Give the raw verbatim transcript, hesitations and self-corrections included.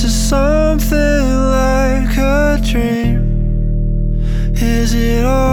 This is something like a dream. Is it all